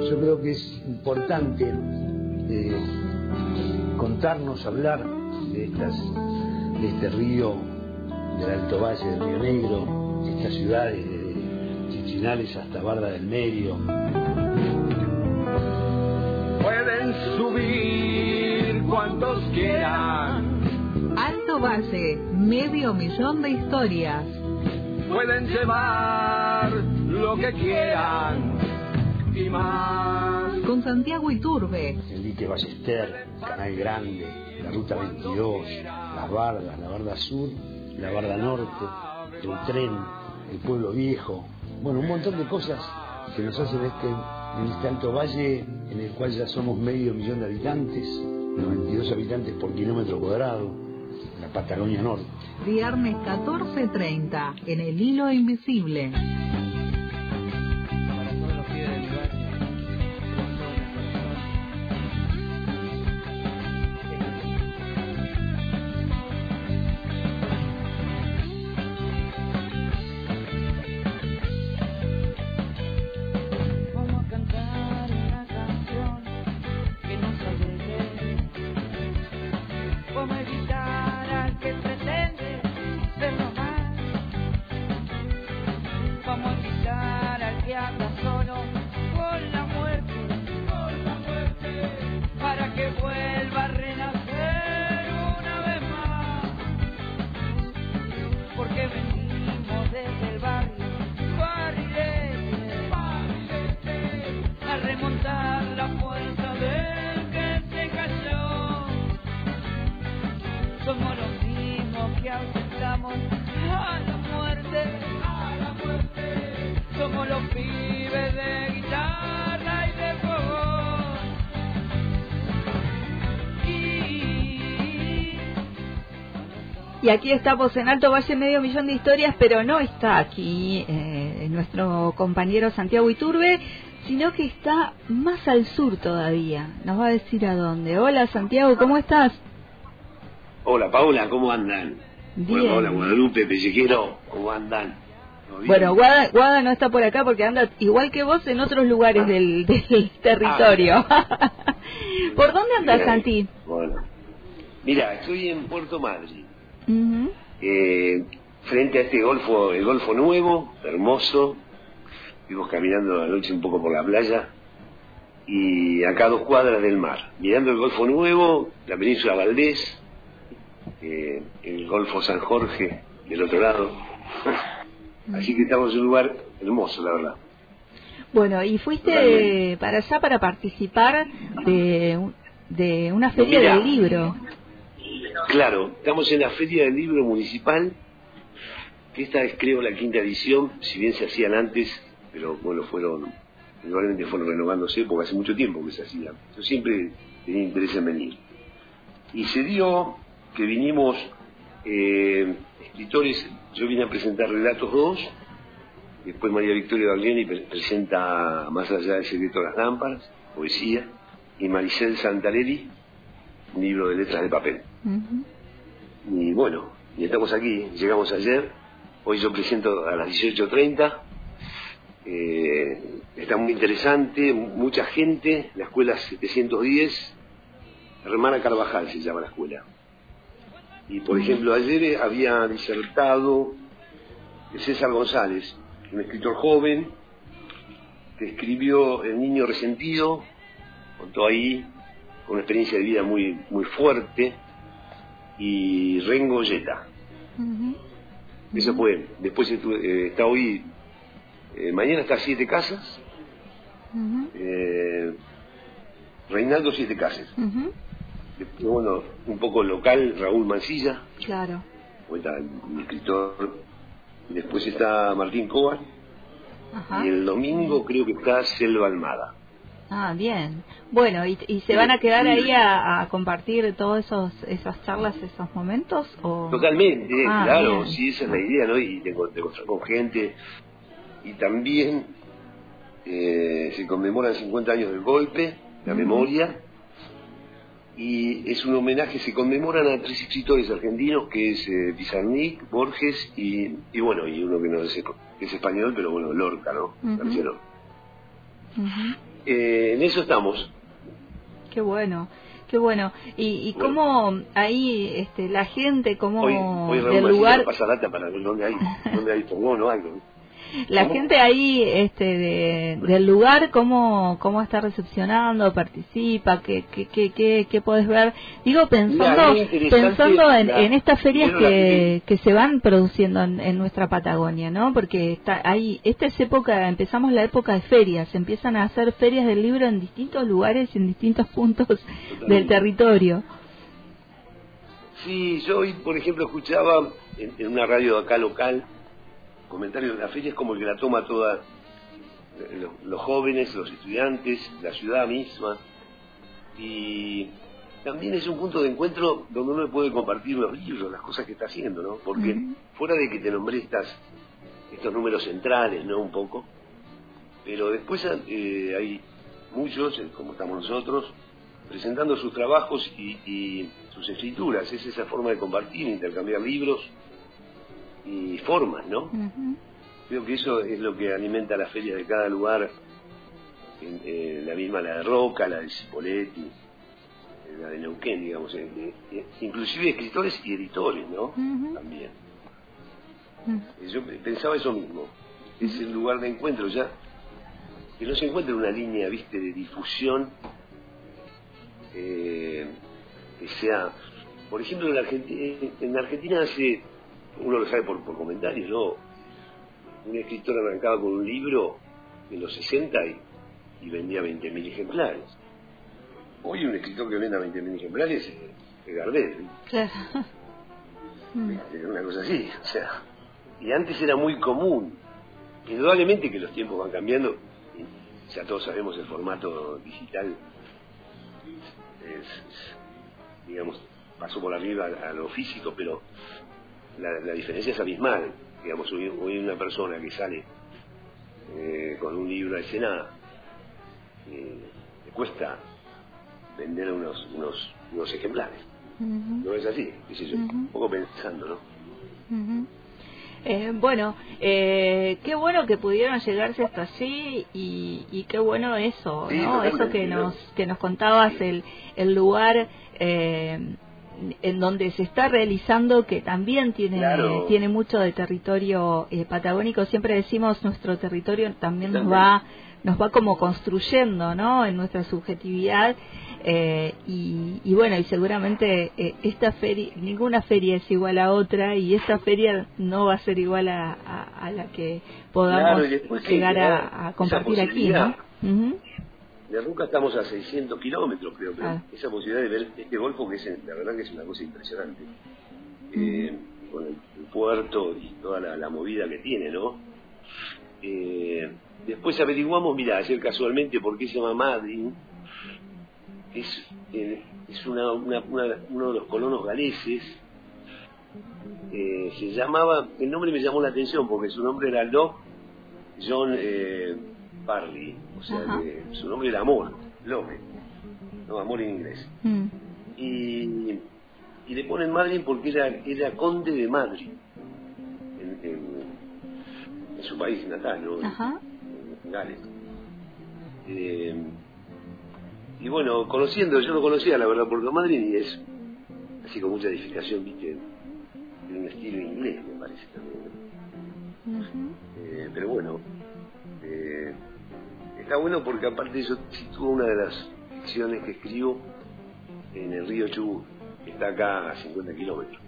Yo creo que es importante contarnos, hablar de este río del Alto Valle del Río Negro, estas ciudades de Chichinales hasta Barda del Medio. Pueden subir cuantos quieran. Alto Valle, 500.000 de historias. Pueden llevar lo que quieran y más. Con Santiago Iturbe. El dique Ballester, el Canal Grande, la Ruta 22, las Bardas, la Barda Sur, la Barda Norte, el tren, el Pueblo Viejo. Bueno, un montón de cosas que nos hacen en este Alto Valle, en el cual ya somos 500.000 de habitantes, 92 habitantes por kilómetro cuadrado, en la Patagonia Norte. Viernes 14:30, en El Hilo Invisible. Y aquí estamos en Alto Valle, 500.000 de historias, pero no está aquí nuestro compañero Santiago Iturbe, sino que está más al sur todavía. Nos va a decir a dónde. Hola Santiago, ¿cómo estás? Hola Paula, ¿cómo andan? Bien. Bueno, hola Guadalupe, Pellequero, ¿cómo andan? Bueno, Guada no está por acá porque anda igual que vos en otros lugares del territorio. ¿Por dónde andas, Santi? Bueno, mira, estoy en Puerto Madryn. Uh-huh. Frente a este golfo, el Golfo Nuevo, hermoso. Vimos caminando la noche un poco por la playa y acá a 2 cuadras del mar, mirando el Golfo Nuevo, la península Valdés, el Golfo San Jorge del otro lado. Así que estamos en un lugar hermoso, la verdad. Bueno, y fuiste para allá para participar de una feria del libro. Claro, estamos en la Feria del Libro Municipal, que esta es creo la 5ª edición, si bien se hacían antes, pero bueno, probablemente fueron renovándose porque hace mucho tiempo que se hacían. Yo siempre tenía interés en venir. Y se dio que vinimos escritores, yo vine a presentar Relatos 2, después María Victoria Baglioni presenta Más allá del secreto de las lámparas, poesía, y Maricel Santarelli, un libro de letras de papel. Uh-huh. Y bueno, y estamos aquí, llegamos ayer, hoy yo presento a las 18:30, está muy interesante, mucha gente, la escuela 710, Hermana Carvajal se llama la escuela. Y por ejemplo, ayer había disertado César González, un escritor joven, que escribió El niño resentido, contó ahí con una experiencia de vida muy muy fuerte, y Rengo Yeta. Uh-huh. Eso fue. Después está hoy, mañana está 7 Casas, uh-huh. Reinaldo 7 Casas. Uh-huh. Después, bueno, un poco local, Raúl Mancilla. Claro. Está un escritor. Después está Martín Cobar. Uh-huh. Y el domingo creo que está Selva Almada. Ah, bien. Bueno, ¿y se van a quedar ahí a compartir todas esas charlas, esos momentos? ¿O? Totalmente, claro, bien. Sí, esa es la idea, ¿no? Y te encontrar con gente. Y también se conmemoran 50 años del golpe, la memoria. Y es un homenaje, se conmemoran a 3 escritores argentinos, que es Pizarnik, Borges y bueno, y uno que no sé, que es español, pero bueno, Lorca, ¿no? Uh-huh. en eso estamos. Qué bueno. Qué bueno. Y cómo ahí la gente, cómo hoy del lugar... pasa data para ver dónde hay fogón o algo. La ¿Cómo? gente ahí del lugar, cómo está recepcionando, participa, qué podés ver. Digo, pensando en estas ferias que se van produciendo en nuestra Patagonia, ¿no? Porque esta es empezamos la época de ferias, empiezan a hacer ferias del libro en distintos lugares, en distintos puntos del territorio. Sí, yo hoy, por ejemplo, escuchaba en una radio de acá local comentarios de la feria, es como el que la toma toda los jóvenes, los estudiantes, la ciudad misma, y también es un punto de encuentro donde uno puede compartir los libros, las cosas que está haciendo, ¿no? Porque fuera de que te nombré estos números centrales, ¿no? Un poco, pero después hay muchos, como estamos nosotros, presentando sus trabajos y sus escrituras. Es esa forma de compartir, intercambiar libros y formas, ¿no? Creo que eso es lo que alimenta las ferias de cada lugar, la misma, la de Roca, la de Cipolletti, la de Neuquén, digamos, inclusive escritores y editores, ¿no? También. Yo pensaba eso mismo, es el lugar de encuentro, ya que no se encuentra una línea, viste, de difusión que sea, por ejemplo, en Argentina hace, uno lo sabe por comentarios, ¿no? Un escritor arrancaba con un libro en los 60 y vendía 20.000 ejemplares. Hoy un escritor que venda 20.000 ejemplares es Gardel. Claro. Una cosa así, o sea, y antes era muy común. Indudablemente que los tiempos van cambiando, y ya todos sabemos el formato digital digamos, pasó por arriba a lo físico, pero la diferencia es abismal. Digamos, hoy una persona que sale con un libro a escena le cuesta vender unos ejemplares. No es así, qué sé yo, un poco pensando, ¿no? Bueno, qué bueno que pudieron llegarse hasta allí y qué bueno eso, sí, ¿no? Eso que nos contabas, el lugar en donde se está realizando, que también tiene mucho de territorio patagónico. Siempre decimos, nuestro territorio también nos va como construyendo, ¿no? En nuestra subjetividad. Y bueno, y seguramente esta feria, ninguna feria es igual a otra, y esta feria no va a ser igual a la que podamos llegar a compartir aquí, ¿no? De Roca estamos a 600 kilómetros, creo que esa posibilidad de ver este golfo, que la verdad que es una cosa impresionante, con el puerto y toda la movida que tiene, ¿no? Después averiguamos, mira, ayer casualmente, por qué se llama Madryn. Es uno de los colonos galeses. Se llamaba, el nombre me llamó la atención porque su nombre era Locke John Parley, o sea, su nombre era Amor, Locke, no, Amor en inglés. Y le ponen Madryn porque era conde de Madrid en su país natal, ¿no? En Gales. Y bueno, yo lo conocía, la verdad, porque Madryn es así con mucha edificación, viste, en un estilo inglés, me parece también. Pero bueno, está bueno porque aparte yo sitúo una de las ficciones que escribo en el río Chubut, que está acá a 50 kilómetros.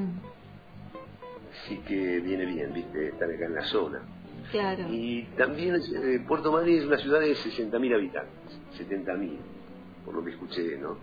Así que viene bien, viste, estar acá en la zona. Claro. Y también Puerto Madryn es una ciudad de 60.000 habitantes, 70.000, por lo que escuché, ¿no?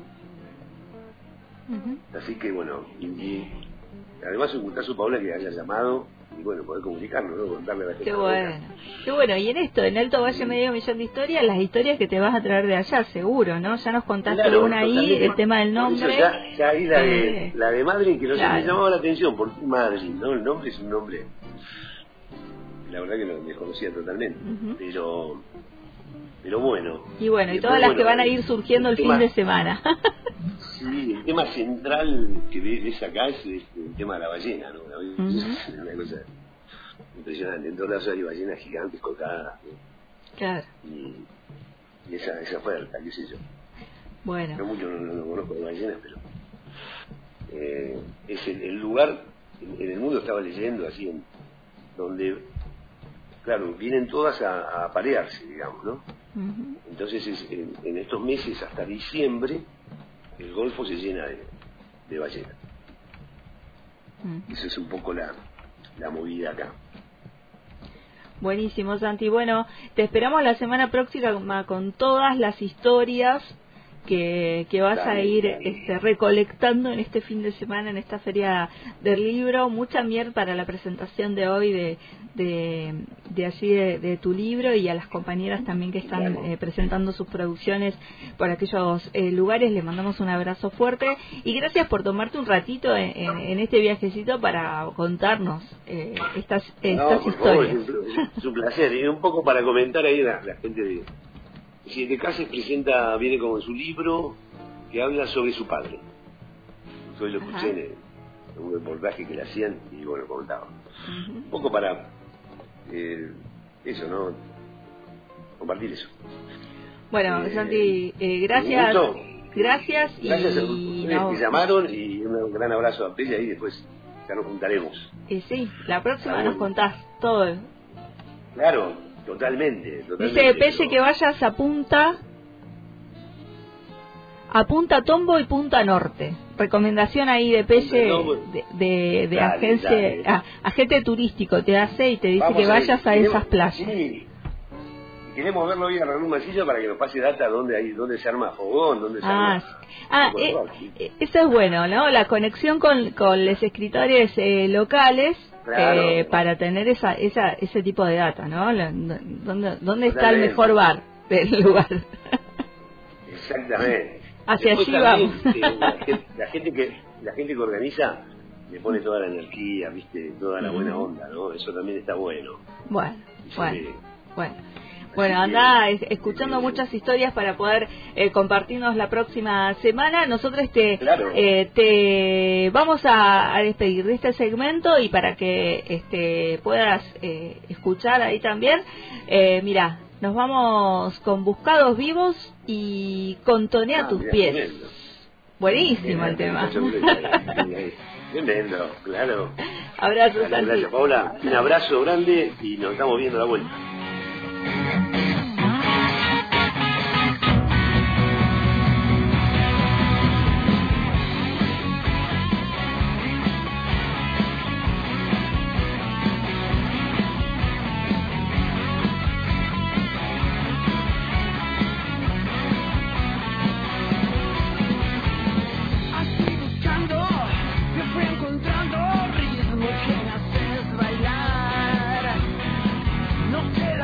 Así que bueno, y además un gustazo, Paula, que haya llamado y bueno, poder comunicarnos, ¿no? Contarle a la gente. Qué bueno, y en esto, en Alto Valle Medio Millón de Historias, las historias que te vas a traer de allá, seguro, ¿no? Ya nos contaste una ahí, el tema del nombre. Ya ahí la de Madryn, que no sé, me llamaba la atención, porque Madryn, ¿no? El nombre es un nombre, la verdad que lo desconocía totalmente, pero bueno. Y bueno, y todas las que van a ir surgiendo el fin de semana. Sí, el tema central que ves acá es el tema de la ballena, ¿no? Es una cosa impresionante. En todos lados hay ballenas gigantes colgadas, ¿no? Claro. y esa oferta, qué sé yo. Bueno. No mucho no conozco de ballenas, pero es el lugar, en el mundo estaba leyendo así, donde, claro, vienen todas a aparearse, digamos, ¿no? Uh-huh. Entonces en estos meses hasta diciembre el Golfo se llena de ballenas. Esa es un poco la movida acá. Buenísimo, Santi. Bueno, te esperamos la semana próxima con todas las historias que vas a ir recolectando en este fin de semana, en esta feria del libro. Mucha miel para la presentación de hoy de tu libro, y a las compañeras también que están presentando sus producciones por aquellos lugares. Les mandamos un abrazo fuerte y gracias por tomarte un ratito en este viajecito para contarnos estas historias. Favor, es un placer, y un poco para comentar ahí la gente de Siete Casas viene como en su libro que habla sobre su padre. Yo lo escuché en un reportaje que le hacían y bueno, contaba. Un poco para eso, ¿no? Compartir eso. Bueno, Santi, gracias. Gracias a ustedes que llamaron, y un gran abrazo a Pella y después ya nos juntaremos. Sí, la próxima nos contás todo. Claro. Totalmente. Dice Pelle que vayas a Punta Tombo y Punta Norte. Recomendación ahí de Pelle de agencia, agente turístico te hace y te dice que vayas a esas playas. Sí. Queremos verlo hoy a Raúl Mancilla para que nos pase data dónde se arma fogón, dónde se arma. Eso es bueno, ¿no? La conexión con los escritores locales. Claro. Para tener ese tipo de data, ¿no? ¿Dónde está el mejor bar del lugar? Exactamente. Hacia allí vamos. La gente que organiza le pone toda la energía, viste, toda la buena onda, ¿no? Eso también está bueno. Bueno, anda escuchando muchas historias para poder compartirnos la próxima semana. Nosotros te vamos a despedir de este segmento, y para que puedas escuchar ahí también, mirá, nos vamos con Buscados Vivos y con Tonea tus pies. Tremendo. Buenísimo el tema. Tremendo, claro. Abrazo, Santi. Gracias, Paula. Un abrazo grande y nos estamos viendo a la vuelta. No queda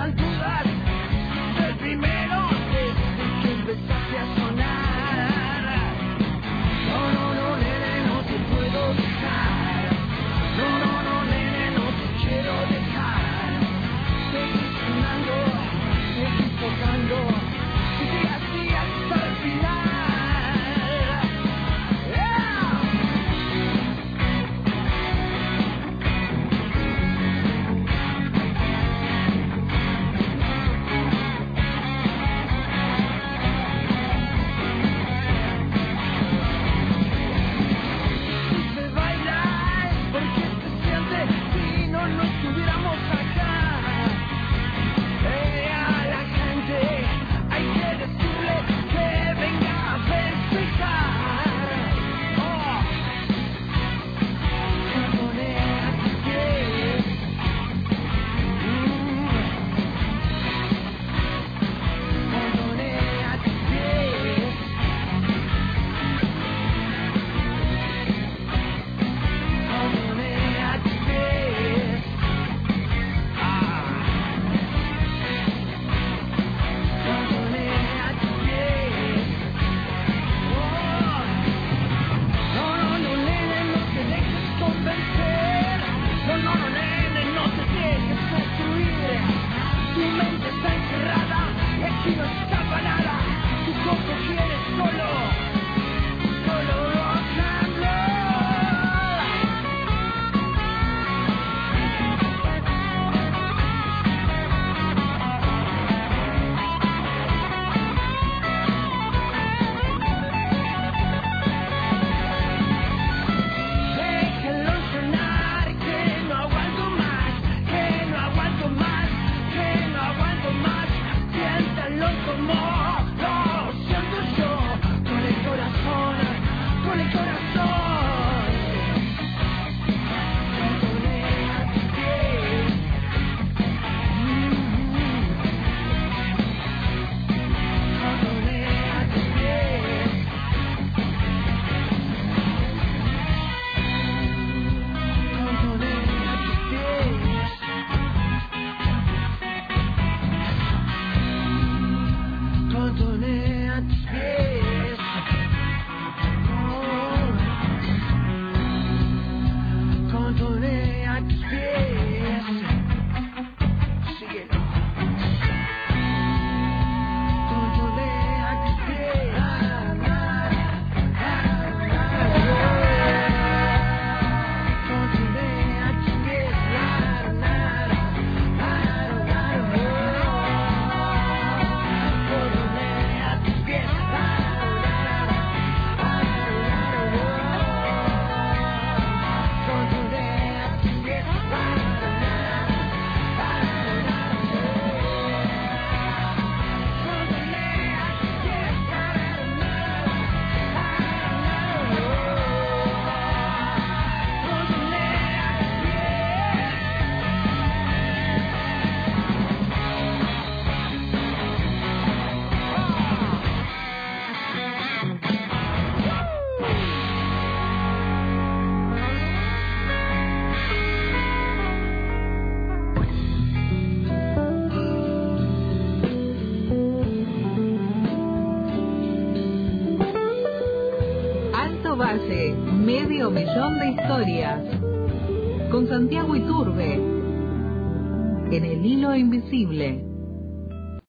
Valle, medio millón de historias. Con Santiago Iturbe, en el hilo invisible.